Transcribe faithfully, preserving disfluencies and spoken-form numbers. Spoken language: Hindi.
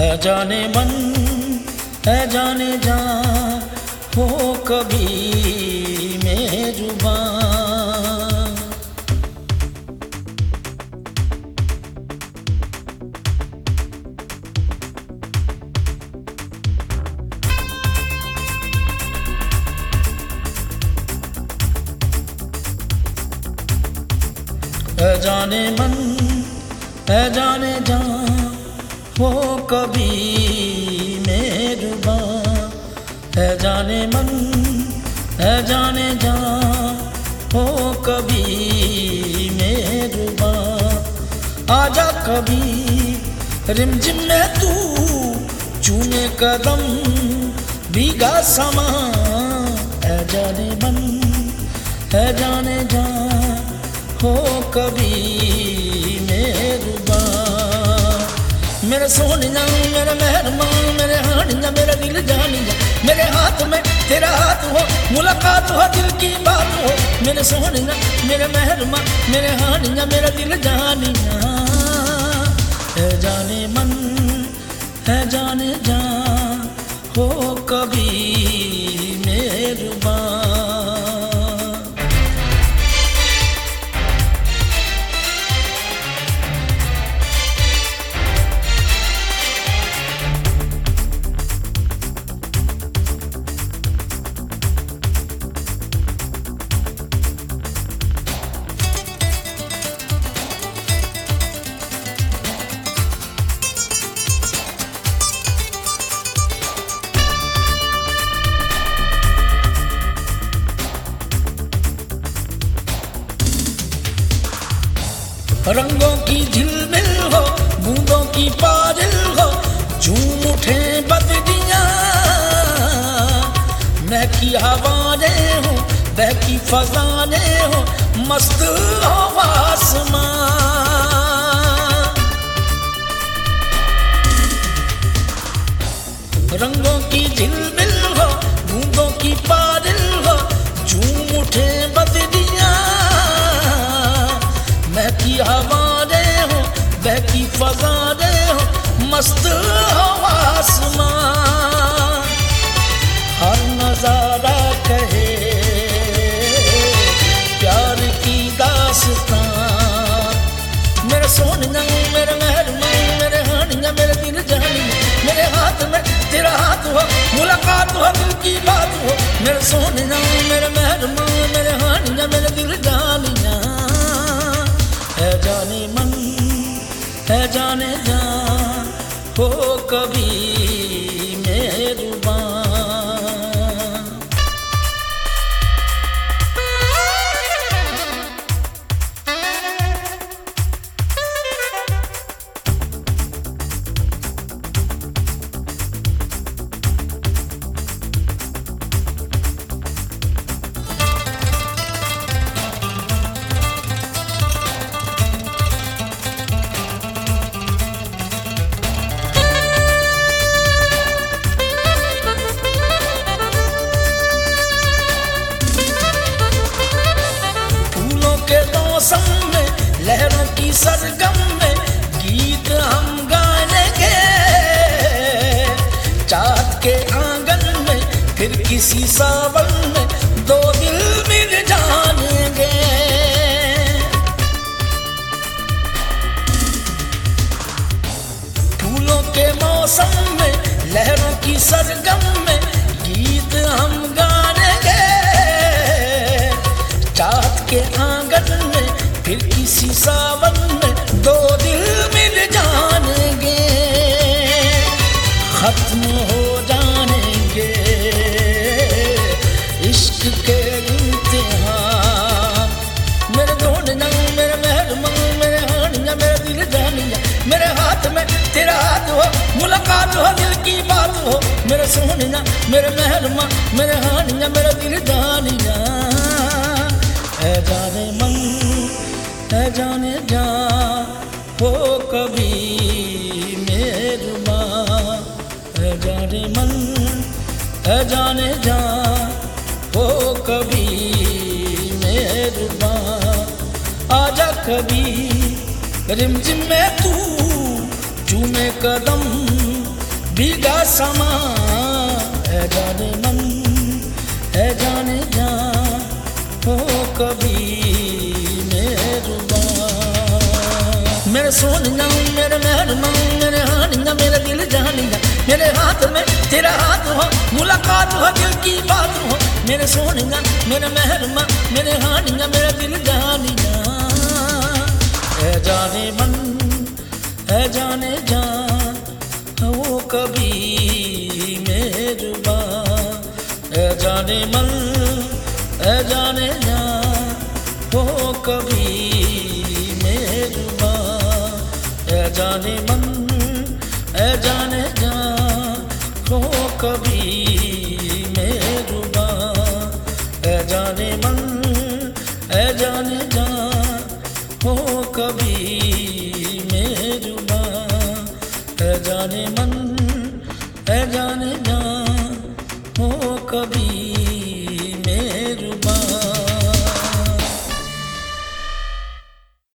है जाने मन है जाने जा हो कभी मेजुबां। है जाने मन है जाने जा हो कभी मेजुबां। है जाने मन है जाने जा हो कभी मेजुबां। आजा कभी रिमझिम में तू चूमे कदम भीगा समा। है जाने मन है जाने जा हो कभी मेजुबां। मेरे सोनिया मेरे मेहरबान मेरे हानिया मेरा दिल जानिया। मेरे हाथ में तेरा हाथ हो मुलाकात हो दिल की बात हो। मेरे सोनिया मेरे मेहरबान मेरे हानिया मेरा दिल जानिया। है जाने मन है जाने जा हो कभी मेजुबां। रंगों की झिलमिल हो बूंदों की पारिल हो झूम उठे बदरियां। महकी हवाएं हो बहकी फज़ाएं हो मस्त हो आसमां। रंगों की झिलमिल हो बूंदों की पारिल हो झूम उठे बदरियां। महकी हवाएं हो बहकी फज़ाएं हो मस्त हो आसमां। हर नजारा कहे प्यार की दास्तां। मेरे सोनिया मेरे मेहरबान मेरे हानिया मेरे दिल जानिया। मेरे हाथ में तेरा हाथ हो मुलाकात हो दिल की बात हो। मेरे सोनिया मेरे मेहरबान मेरे हानिया मेरे दिल जानिया। है जाने मन है जाने जा हो कभी मेजुबां। मौसम में लहरों की सरगम में गीत हम गाएंगे। चाँद के आंगन में फिर किसी सावन में दो दिल मिल जाएंगे। फूलों के मौसम में लहरों की सरगम में गीत हम गाएंगे। चाँद के आंगन में फिर किसी सावन में दो दिल मिल जाएंगे। खत्म हो जाएंगे इश्क के इम्तिहान। मेरे ढूंढना मेरे मेहरबान मेरे हानिया मेरे दिल जानिया। मेरे हाथ में तेरा हाथ हो मुलाकात हो दिल की बात हो। मेरे सोनिया मेरे मेहरबान मेरे हानिया मेरा दिल जानिया। है जाने मन है जाने जा हो कभी मेजुबां। है जाने मन है जाने जा हो कभी मेजुबां। आजा कभी रिमझिम में तू चूमे कदम भीगा समा है जाने मन है जाने जा हो कभी मेरे सोनिया मेरे मेहरमा मेरे हानिया मेरे दिल जानिया मेरे हाथ में तेरा हाथ हो मुलाकात हो दिल की बात हो मेरे सोनिया मेरे मेहरमा मेरे हानिया मेरे दिल जानिया है जाने मन है जाने जा वो कभी मेरुबा है जाने मन है जाने जा वो कभी मेरुबा है जाने मन है जाने जा हो कभी मेरुबा है जाने मन है जाने जा हो कभी मेरुबा है जाने मन है जाने जा